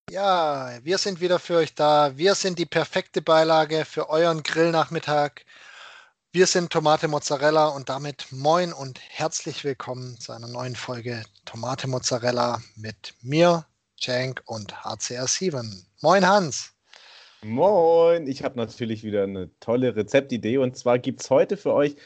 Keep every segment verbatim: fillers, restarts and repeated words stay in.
Ja, wir sind wieder für euch da. Wir sind die perfekte Beilage für euren Grillnachmittag. Wir sind Tomate Mozzarella und damit moin und herzlich willkommen zu einer neuen Folge Tomate Mozzarella mit mir, Cenk und H C R sieben. Moin Hans. Moin, ich habe natürlich wieder eine tolle Rezeptidee und zwar gibt es heute für euch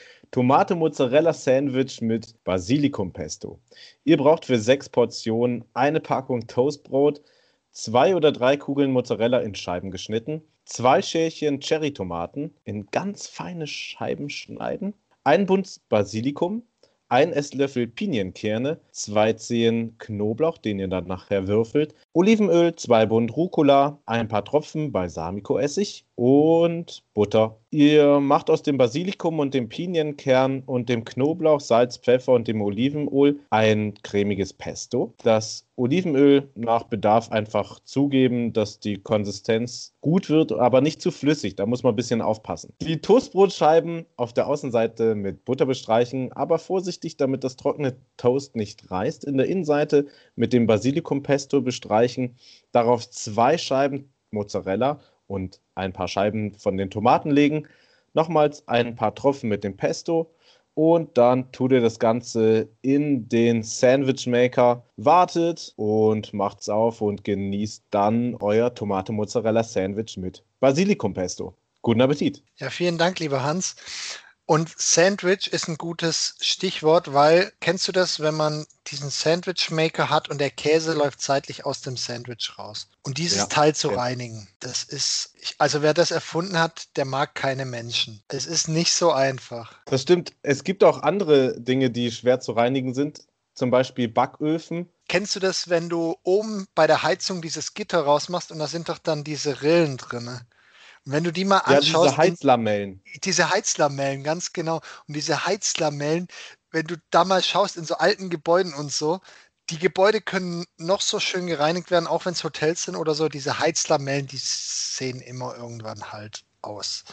Tomate-Mozzarella-Sandwich mit Basilikumpesto. Ihr braucht für sechs Portionen eine Packung Toastbrot, zwei oder drei Kugeln Mozzarella in Scheiben geschnitten, zwei Schälchen Cherrytomaten in ganz feine Scheiben schneiden, ein Bund Basilikum, ein Esslöffel Pinienkerne, zwei Zehen Knoblauch, den ihr dann nachher würfelt, Olivenöl, zwei Bund Rucola, ein paar Tropfen Balsamico-Essig und Butter. Ihr macht aus dem Basilikum und dem Pinienkern und dem Knoblauch, Salz, Pfeffer und dem Olivenöl ein cremiges Pesto. Das Olivenöl nach Bedarf einfach zugeben, dass die Konsistenz gut wird, aber nicht zu flüssig. Da muss man ein bisschen aufpassen. Die Toastbrotscheiben auf der Außenseite mit Butter bestreichen, aber vorsichtig, damit das trockene Toast nicht reißt. In der Innenseite mit dem Basilikumpesto bestreichen. Darauf zwei Scheiben Mozzarella und ein paar Scheiben von den Tomaten legen. Nochmals ein paar Tropfen mit dem Pesto. Und dann tut ihr das Ganze in den Sandwichmaker, wartet und macht's auf und genießt dann euer Tomate-Mozzarella-Sandwich mit Basilikumpesto. Guten Appetit! Ja, vielen Dank, lieber Hans. Und Sandwich ist ein gutes Stichwort, weil kennst du das, wenn man diesen Sandwichmaker hat und der Käse läuft seitlich aus dem Sandwich raus? Und dieses Ja, Teil zu kenn. reinigen, das ist, ich- also wer das erfunden hat, der mag keine Menschen. Es ist nicht so einfach. Das stimmt. Es gibt auch andere Dinge, die schwer zu reinigen sind. Zum Beispiel Backöfen. Kennst du das, wenn du oben bei der Heizung dieses Gitter rausmachst und da sind doch dann diese Rillen drin? Und wenn du die mal Ja, diese anschaust, in Heizlamellen. diese Heizlamellen, ganz genau. Und diese Heizlamellen, wenn du da mal schaust in so alten Gebäuden und so, die Gebäude können noch so schön gereinigt werden, auch wenn es Hotels sind oder so. Diese Heizlamellen, die sehen immer irgendwann halt aus.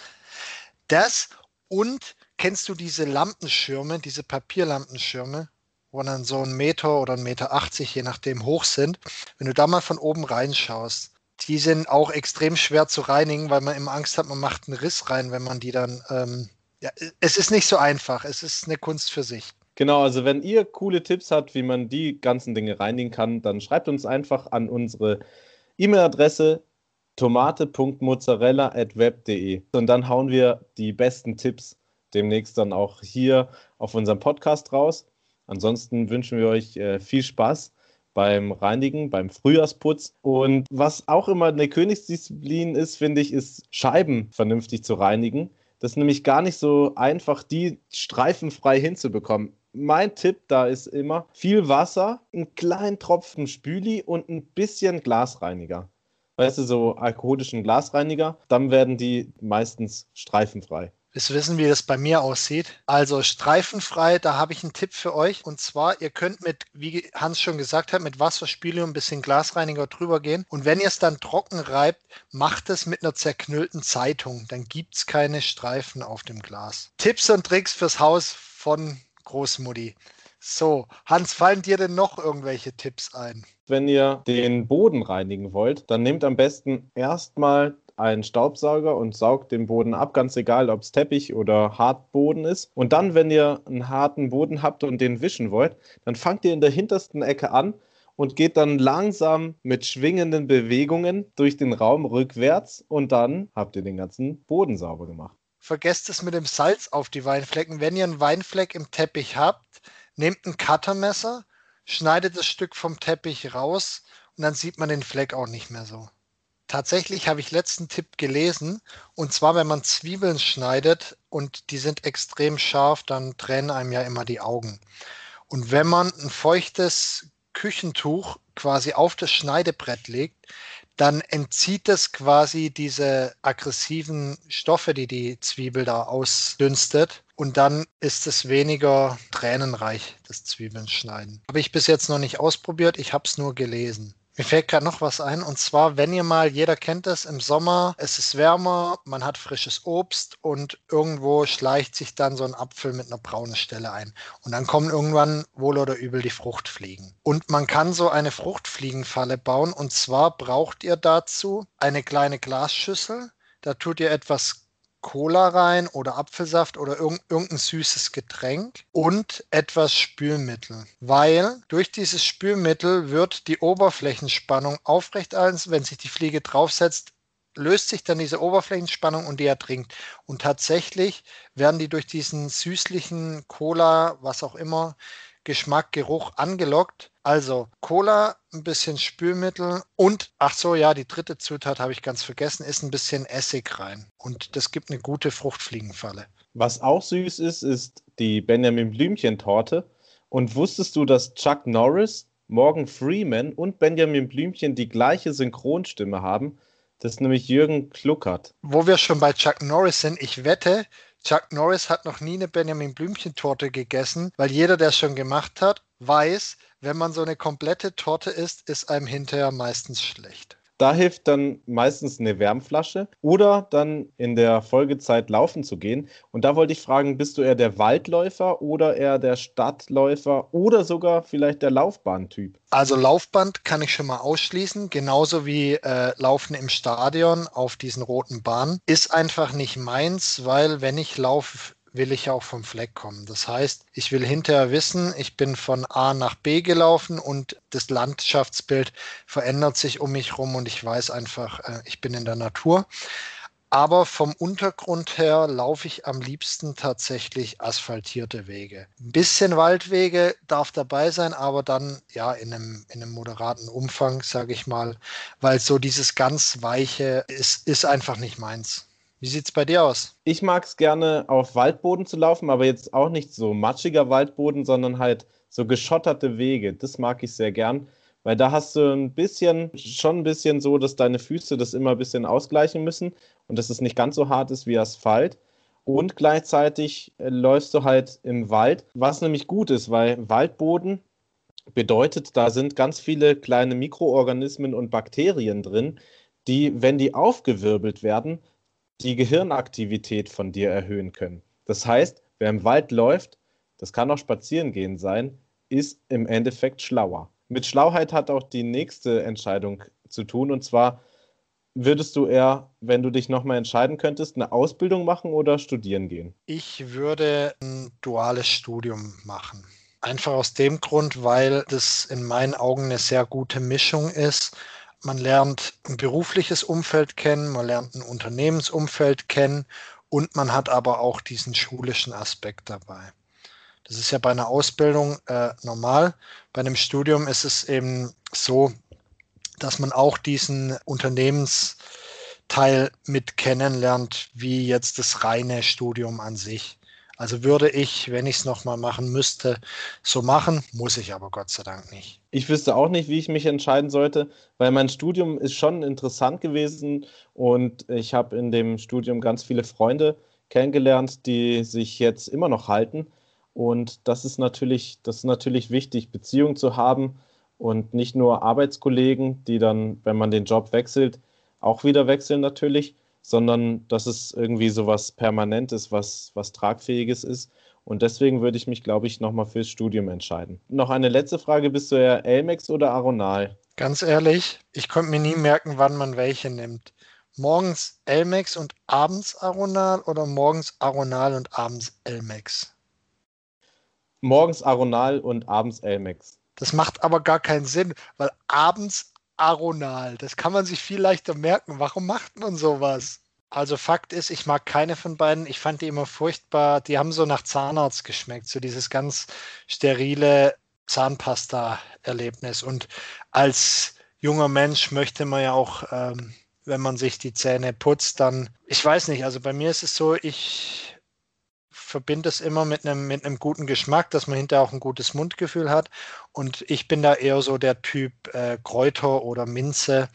Das und kennst du diese Lampenschirme, diese Papierlampenschirme, wo dann so ein Meter oder ein Meter achtzig, je nachdem, hoch sind? Wenn du da mal von oben reinschaust, die sind auch extrem schwer zu reinigen, weil man immer Angst hat, man macht einen Riss rein, wenn man die dann. Ähm, ja, es ist nicht so einfach. Es ist eine Kunst für sich. Genau, also wenn ihr coole Tipps habt, wie man die ganzen Dinge reinigen kann, dann schreibt uns einfach an unsere E-Mail-Adresse tomate punkt mozzarella at web punkt de und dann hauen wir die besten Tipps demnächst dann auch hier auf unserem Podcast raus. Ansonsten wünschen wir euch äh, viel Spaß beim Reinigen, beim Frühjahrsputz. Und was auch immer eine Königsdisziplin ist, finde ich, ist Scheiben vernünftig zu reinigen. Das ist nämlich gar nicht so einfach, die streifenfrei hinzubekommen. Mein Tipp da ist immer viel Wasser, einen kleinen Tropfen Spüli und ein bisschen Glasreiniger. Weißt du, so alkoholischen Glasreiniger, dann werden die meistens streifenfrei. Wir wissen, wie das bei mir aussieht. Also streifenfrei, da habe ich einen Tipp für euch. Und zwar, ihr könnt mit, wie Hans schon gesagt hat, mit Wasserspüle und ein bisschen Glasreiniger drüber gehen. Und wenn ihr es dann trocken reibt, macht es mit einer zerknüllten Zeitung. Dann gibt es keine Streifen auf dem Glas. Tipps und Tricks fürs Haus von Großmutti. So, Hans, fallen dir denn noch irgendwelche Tipps ein? Wenn ihr den Boden reinigen wollt, dann nehmt am besten erstmal einen Staubsauger und saugt den Boden ab, ganz egal, ob es Teppich oder Hartboden ist. Und dann, wenn ihr einen harten Boden habt und den wischen wollt, dann fangt ihr in der hintersten Ecke an und geht dann langsam mit schwingenden Bewegungen durch den Raum rückwärts und dann habt ihr den ganzen Boden sauber gemacht. Vergesst es mit dem Salz auf die Weinflecken. Wenn ihr einen Weinfleck im Teppich habt, nehmt ein Cuttermesser, schneidet das Stück vom Teppich raus und dann sieht man den Fleck auch nicht mehr so. Tatsächlich habe ich letzten Tipp gelesen, und zwar, wenn man Zwiebeln schneidet und die sind extrem scharf, dann tränen einem ja immer die Augen. Und wenn man ein feuchtes Küchentuch quasi auf das Schneidebrett legt, dann entzieht es quasi diese aggressiven Stoffe, die die Zwiebel da ausdünstet. Und dann ist es weniger tränenreich, das Zwiebeln schneiden. Habe ich bis jetzt noch nicht ausprobiert, ich habe es nur gelesen. Mir fällt gerade noch was ein, und zwar, wenn ihr mal, jeder kennt das, im Sommer, es ist wärmer, man hat frisches Obst und irgendwo schleicht sich dann so ein Apfel mit einer braunen Stelle ein. Und dann kommen irgendwann wohl oder übel die Fruchtfliegen. Und man kann so eine Fruchtfliegenfalle bauen, und zwar braucht ihr dazu eine kleine Glasschüssel, da tut ihr etwas Cola rein oder Apfelsaft oder irgend, irgendein süßes Getränk und etwas Spülmittel, weil durch dieses Spülmittel wird die Oberflächenspannung aufrechterhalten. Wenn sich die Fliege draufsetzt, löst sich dann diese Oberflächenspannung und die ertrinkt. Und tatsächlich werden die durch diesen süßlichen Cola, was auch immer, Geschmack, Geruch angelockt. Also Cola, ein bisschen Spülmittel und, ach so, ja, die dritte Zutat habe ich ganz vergessen, ist ein bisschen Essig rein. Und das gibt eine gute Fruchtfliegenfalle. Was auch süß ist, ist die Benjamin Blümchen-Torte. Und wusstest du, dass Chuck Norris, Morgan Freeman und Benjamin Blümchen die gleiche Synchronstimme haben? Das ist nämlich Jürgen Kluckert. Wo wir schon bei Chuck Norris sind, ich wette, Chuck Norris hat noch nie eine Benjamin Blümchen-Torte gegessen, weil jeder, der es schon gemacht hat, weiß, wenn man so eine komplette Torte isst, ist einem hinterher meistens schlecht. Da hilft dann meistens eine Wärmflasche oder dann in der Folgezeit laufen zu gehen. Und da wollte ich fragen, bist du eher der Waldläufer oder eher der Stadtläufer oder sogar vielleicht der Laufbahntyp? Also Laufband kann ich schon mal ausschließen, genauso wie äh, Laufen im Stadion auf diesen roten Bahnen. Ist einfach nicht meins, weil wenn ich laufe, will ich auch vom Fleck kommen. Das heißt, ich will hinterher wissen, ich bin von A nach B gelaufen und das Landschaftsbild verändert sich um mich rum und ich weiß einfach, äh, ich bin in der Natur. Aber vom Untergrund her laufe ich am liebsten tatsächlich asphaltierte Wege. Ein bisschen Waldwege darf dabei sein, aber dann ja in einem, in einem moderaten Umfang, sage ich mal, weil so dieses ganz Weiche ist, ist einfach nicht meins. Wie sieht's bei dir aus? Ich mag es gerne auf Waldboden zu laufen, aber jetzt auch nicht so matschiger Waldboden, sondern halt so geschotterte Wege. Das mag ich sehr gern, weil da hast du ein bisschen, schon ein bisschen so, dass deine Füße das immer ein bisschen ausgleichen müssen und dass es nicht ganz so hart ist wie Asphalt. Und gleichzeitig äh, läufst du halt im Wald, was nämlich gut ist, weil Waldboden bedeutet, da sind ganz viele kleine Mikroorganismen und Bakterien drin, die, wenn die aufgewirbelt werden, die Gehirnaktivität von dir erhöhen können. Das heißt, wer im Wald läuft, das kann auch spazieren gehen sein, ist im Endeffekt schlauer. Mit Schlauheit hat auch die nächste Entscheidung zu tun, und zwar würdest du eher, wenn du dich nochmal entscheiden könntest, eine Ausbildung machen oder studieren gehen? Ich würde ein duales Studium machen. Einfach aus dem Grund, weil das in meinen Augen eine sehr gute Mischung ist. Man lernt ein berufliches Umfeld kennen, man lernt ein Unternehmensumfeld kennen und man hat aber auch diesen schulischen Aspekt dabei. Das ist ja bei einer Ausbildung äh, normal. Bei einem Studium ist es eben so, dass man auch diesen Unternehmensteil mit kennenlernt, wie jetzt das reine Studium an sich. Also würde ich, wenn ich es nochmal machen müsste, so machen, muss ich aber Gott sei Dank nicht. Ich wüsste auch nicht, wie ich mich entscheiden sollte, weil mein Studium ist schon interessant gewesen und ich habe in dem Studium ganz viele Freunde kennengelernt, die sich jetzt immer noch halten. Und das ist natürlich, das ist natürlich wichtig, Beziehungen zu haben und nicht nur Arbeitskollegen, die dann, wenn man den Job wechselt, auch wieder wechseln natürlich, sondern dass es irgendwie so was Permanentes, was, was Tragfähiges ist. Und deswegen würde ich mich, glaube ich, nochmal fürs Studium entscheiden. Noch eine letzte Frage, bist du eher Elmex oder Aronal? Ganz ehrlich, ich konnte mir nie merken, wann man welche nimmt. Morgens Elmex und abends Aronal oder morgens Aronal und abends Elmex? Morgens Aronal und abends Elmex. Das macht aber gar keinen Sinn, weil abends Aronal, das kann man sich viel leichter merken. Warum macht man sowas? Also Fakt ist, ich mag keine von beiden. Ich fand die immer furchtbar. Die haben so nach Zahnarzt geschmeckt, so dieses ganz sterile Zahnpasta-Erlebnis. Und als junger Mensch möchte man ja auch, ähm, wenn man sich die Zähne putzt, dann, ich weiß nicht, also bei mir ist es so, ich verbinde es immer mit einem, mit einem guten Geschmack, dass man hinterher auch ein gutes Mundgefühl hat. Und ich bin da eher so der Typ äh, Kräuter oder Minze.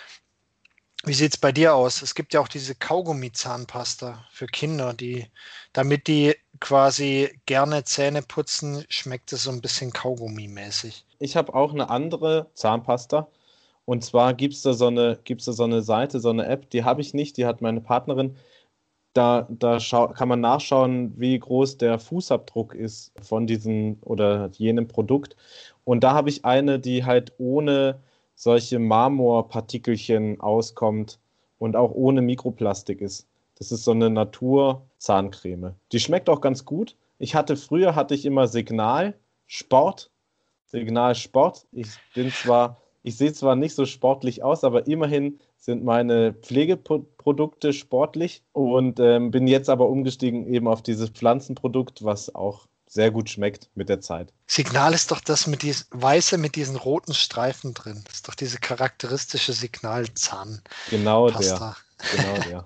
Wie sieht es bei dir aus? Es gibt ja auch diese Kaugummi-Zahnpasta für Kinder, die, damit die quasi gerne Zähne putzen, schmeckt es so ein bisschen Kaugummi-mäßig. Ich habe auch eine andere Zahnpasta Und zwar gibt es da so eine, gibt's da so eine Seite, so eine App, die habe ich nicht, die hat meine Partnerin. Da, da schau, kann man nachschauen, wie groß der Fußabdruck ist von diesem oder jenem Produkt. Und da habe ich eine, die halt ohne solche Marmorpartikelchen auskommt und auch ohne Mikroplastik ist. Das ist so eine Natur-Zahncreme. Die schmeckt auch ganz gut. Ich hatte früher hatte ich immer Signal Sport, Signal Sport. Ich bin zwar, ich sehe zwar nicht so sportlich aus, aber immerhin sind meine Pflegeprodukte sportlich und ähm, bin jetzt aber umgestiegen eben auf dieses Pflanzenprodukt, was auch sehr gut schmeckt mit der Zeit. Signal ist doch das mit diesem Weiße mit diesen roten Streifen drin. Das ist doch diese charakteristische Signalzahnpasta. Genau der. Genau der.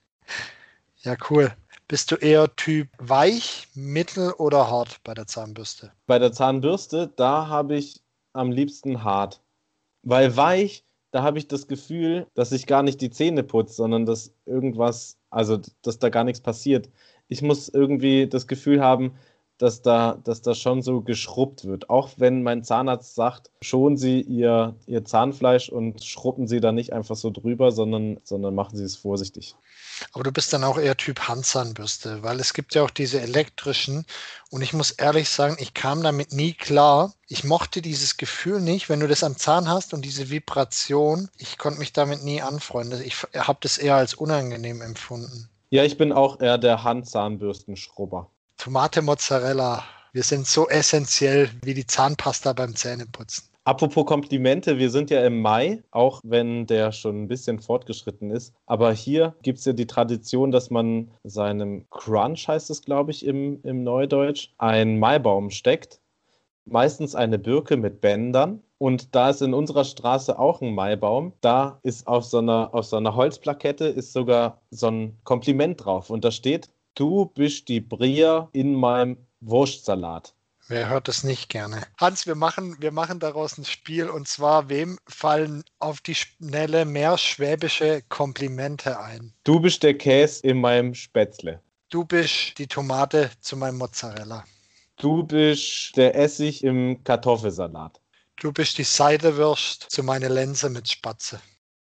Ja, cool. Bist du eher Typ weich, mittel oder hart bei der Zahnbürste? Bei der Zahnbürste, da habe ich am liebsten hart. Weil weich, da habe ich das Gefühl, dass ich gar nicht die Zähne putze, sondern dass irgendwas, also dass da gar nichts passiert. Ich muss irgendwie das Gefühl haben, dass da, dass da schon so geschrubbt wird. Auch wenn mein Zahnarzt sagt, schonen Sie Ihr, Ihr Zahnfleisch und schrubben Sie da nicht einfach so drüber, sondern, sondern machen Sie es vorsichtig. Aber du bist dann auch eher Typ Handzahnbürste, weil es gibt ja auch diese elektrischen und ich muss ehrlich sagen, ich kam damit nie klar. Ich mochte dieses Gefühl nicht, wenn du das am Zahn hast und diese Vibration. Ich konnte mich damit nie anfreunden. Ich habe das eher als unangenehm empfunden. Ja, ich bin auch eher der Handzahnbürstenschrubber. Tomate, Mozzarella. Wir sind so essentiell wie die Zahnpasta beim Zähneputzen. Apropos Komplimente, wir sind ja im Mai, auch wenn der schon ein bisschen fortgeschritten ist. Aber hier gibt es ja die Tradition, dass man seinem Crunch, heißt es, glaube ich, im, im Neudeutsch, einen Maibaum steckt. Meistens eine Birke mit Bändern. Und da ist in unserer Straße auch ein Maibaum. Da ist auf so einer, auf so einer Holzplakette ist sogar so ein Kompliment drauf. Und da steht, du bist die Bria in meinem Wurstsalat. Wer hört das nicht gerne? Hans, wir machen, wir machen daraus ein Spiel und zwar, wem fallen auf die Schnelle mehr schwäbische Komplimente ein? Du bist der Käse in meinem Spätzle. Du bist die Tomate zu meinem Mozzarella. Du bist der Essig im Kartoffelsalat. Du bist die Seidewürst zu meiner Lense mit Spatze.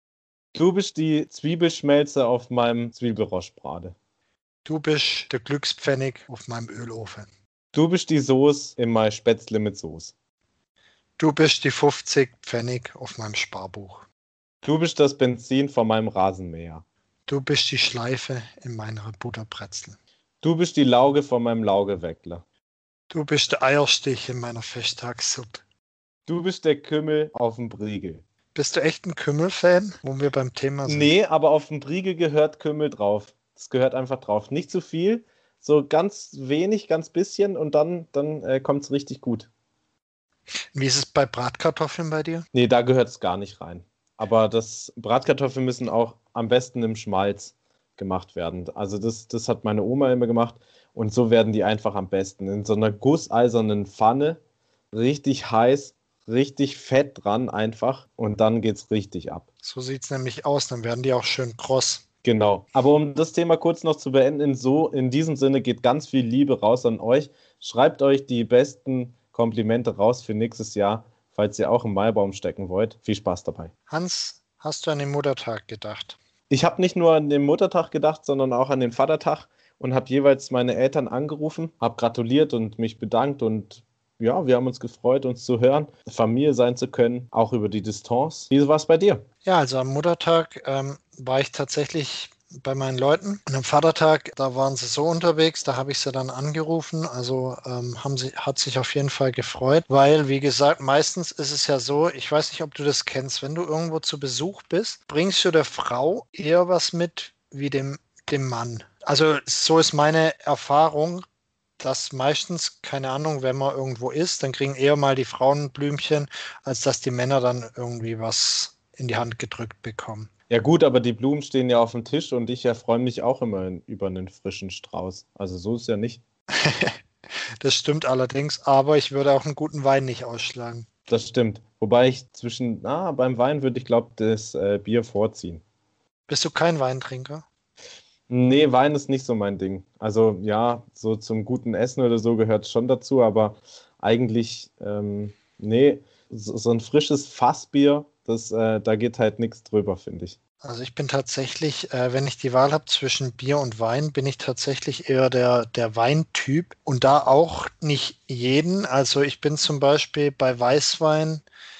Du bist die Zwiebelschmelze auf meinem Zwiebelrostbrate. Du bist der Glückspfennig auf meinem Ölofen. Du bist die Soße in mein Spätzle mit Soße. Du bist die fünfzig Pfennig auf meinem Sparbuch. Du bist das Benzin von meinem Rasenmäher. Du bist die Schleife in meiner Butterbrezel. Du bist die Lauge von meinem Laugeweckler. Du bist der Eierstich in meiner Festtagssuppe. Du bist der Kümmel auf dem Briegel. Bist du echt ein Kümmel-Fan, wo wir beim Thema sind? Nee, aber auf dem Briegel gehört Kümmel drauf. Das gehört einfach drauf. Nicht zu viel, so ganz wenig, ganz bisschen und dann, dann äh, kommt es richtig gut. Wie ist es bei Bratkartoffeln bei dir? Nee, da gehört es gar nicht rein. Aber das Bratkartoffeln müssen auch am besten im Schmalz gemacht werden. Also das, das hat meine Oma immer gemacht und so werden die einfach am besten. In so einer gusseisernen Pfanne, richtig heiß, richtig fett dran einfach und dann geht's richtig ab. So sieht es nämlich aus, dann werden die auch schön kross. Genau. Aber um das Thema kurz noch zu beenden, in so in diesem Sinne geht ganz viel Liebe raus an euch. Schreibt euch die besten Komplimente raus für nächstes Jahr, falls ihr auch im Maibaum stecken wollt. Viel Spaß dabei. Hans, hast du an den Muttertag gedacht? Ich habe nicht nur an den Muttertag gedacht, sondern auch an den Vatertag und habe jeweils meine Eltern angerufen, habe gratuliert und mich bedankt und ja, wir haben uns gefreut, uns zu hören, Familie sein zu können, auch über die Distanz. Wie war es bei dir? Ja, also am Muttertag ähm, war ich tatsächlich bei meinen Leuten. Und am Vatertag, da waren sie so unterwegs, da habe ich sie dann angerufen. Also ähm, haben sie, hat sich auf jeden Fall gefreut, weil, wie gesagt, meistens ist es ja so, ich weiß nicht, ob du das kennst, wenn du irgendwo zu Besuch bist, bringst du der Frau eher was mit wie dem, dem Mann. Also so ist meine Erfahrung, dass meistens, keine Ahnung, wenn man irgendwo ist, dann kriegen eher mal die Frauen Blümchen, als dass die Männer dann irgendwie was in die Hand gedrückt bekommen. Ja gut, aber die Blumen stehen ja auf dem Tisch und ich erfreue mich auch immer über einen frischen Strauß. Also so ist ja nicht. Das stimmt allerdings, aber ich würde auch einen guten Wein nicht ausschlagen. Das stimmt. Wobei ich zwischen, ah, beim Wein würde ich glaube das äh, Bier vorziehen. Bist du kein Weintrinker? Nee, Wein ist nicht so mein Ding. Also ja, so zum guten Essen oder so gehört es schon dazu, aber eigentlich, ähm, nee, so, so ein frisches Fassbier Das, äh, da geht halt nichts drüber, finde ich. Also ich bin tatsächlich, äh, wenn ich die Wahl habe zwischen Bier und Wein, bin ich tatsächlich eher der, der Weintyp und da auch nicht jeden. Also ich bin zum Beispiel bei Weißwein,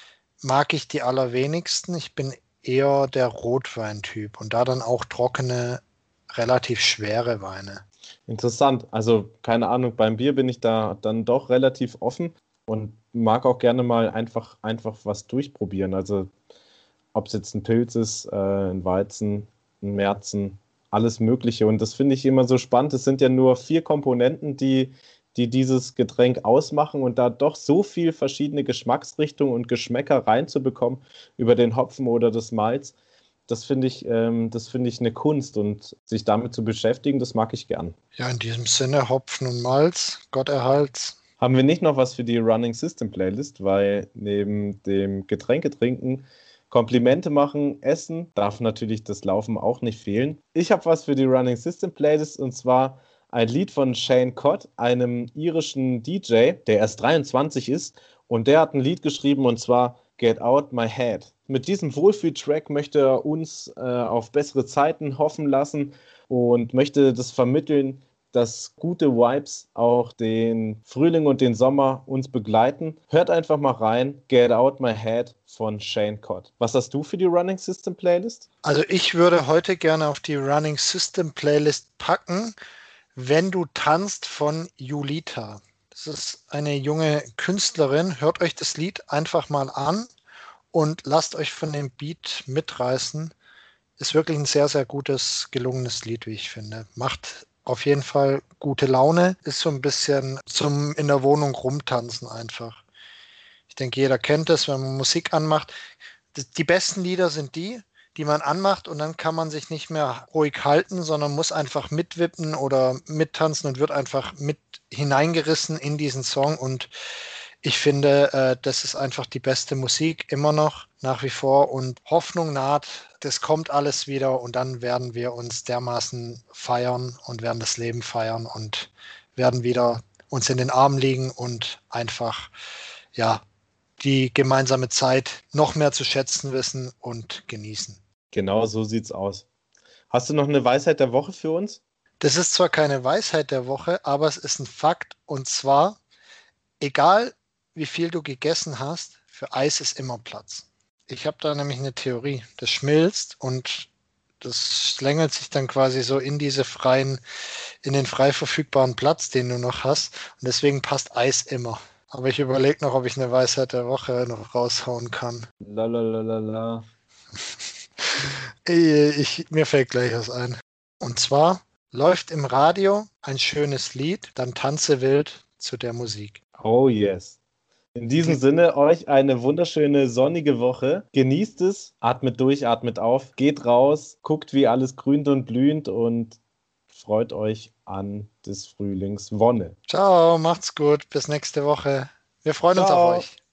mag ich die allerwenigsten. Ich bin eher der Rotweintyp und da dann auch trockene, relativ schwere Weine. Interessant. Also, keine Ahnung, beim Bier bin ich da dann doch relativ offen und mag auch gerne mal einfach, einfach was durchprobieren. Also, ob es jetzt ein Pilz ist, äh, ein Weizen, ein Märzen, alles Mögliche. Und das finde ich immer so spannend. Es sind ja nur vier Komponenten, die, die dieses Getränk ausmachen und da doch so viel verschiedene Geschmacksrichtungen und Geschmäcker reinzubekommen über den Hopfen oder das Malz. Das finde ich, ähm, das finde ich eine Kunst und sich damit zu beschäftigen, das mag ich gern. Ja, in diesem Sinne Hopfen und Malz, Gott erhalt's. Haben wir nicht noch was für die Running System Playlist, weil neben dem Getränke trinken, Komplimente machen, essen, darf natürlich das Laufen auch nicht fehlen. Ich habe was für die Running System Playlist und zwar ein Lied von Shane Cott, einem irischen D J, der erst dreiundzwanzig ist und der hat ein Lied geschrieben und zwar Get Out My Head. Mit diesem Wohlfühl-Track möchte er uns äh, auf bessere Zeiten hoffen lassen und möchte das vermitteln, dass gute Vibes auch den Frühling und den Sommer uns begleiten. Hört einfach mal rein. Get Out My Head von Shane Cott. Was hast du für die Running System Playlist? Also ich würde heute gerne auf die Running System Playlist packen, Wenn du tanzt von Julita. Das ist eine junge Künstlerin. Hört euch das Lied einfach mal an und lasst euch von dem Beat mitreißen. Ist wirklich ein sehr, sehr gutes, gelungenes Lied, wie ich finde. Macht auf jeden Fall gute Laune. Ist so ein bisschen zum in der Wohnung rumtanzen einfach. Ich denke, jeder kennt es, wenn man Musik anmacht. Die besten Lieder sind die, die man anmacht und dann kann man sich nicht mehr ruhig halten, sondern muss einfach mitwippen oder mittanzen und wird einfach mit hineingerissen in diesen Song. Und ich finde, äh, das ist einfach die beste Musik immer noch, nach wie vor. Und Hoffnung naht, das kommt alles wieder und dann werden wir uns dermaßen feiern und werden das Leben feiern und werden wieder uns in den Armen liegen und einfach, ja, die gemeinsame Zeit noch mehr zu schätzen wissen und genießen. Genau so sieht's aus. Hast du noch eine Weisheit der Woche für uns? Das ist zwar keine Weisheit der Woche, aber es ist ein Fakt. Und zwar, egal wie viel du gegessen hast, für Eis ist immer Platz. Ich habe da nämlich eine Theorie. Das schmilzt und das schlängelt sich dann quasi so in diese freien, in den frei verfügbaren Platz, den du noch hast. Und deswegen passt Eis immer. Aber ich überlege noch, ob ich eine Weisheit der Woche noch raushauen kann. Lalalala. Ich, mir fällt gleich was ein. Und zwar läuft im Radio ein schönes Lied, dann tanze wild zu der Musik. Oh yes. In diesem Sinne, euch eine wunderschöne sonnige Woche. Genießt es, atmet durch, atmet auf, geht raus, guckt, wie alles grünt und blüht und freut euch an des Frühlings Wonne. Ciao, macht's gut, bis nächste Woche. Wir freuen uns auf Ciao. euch.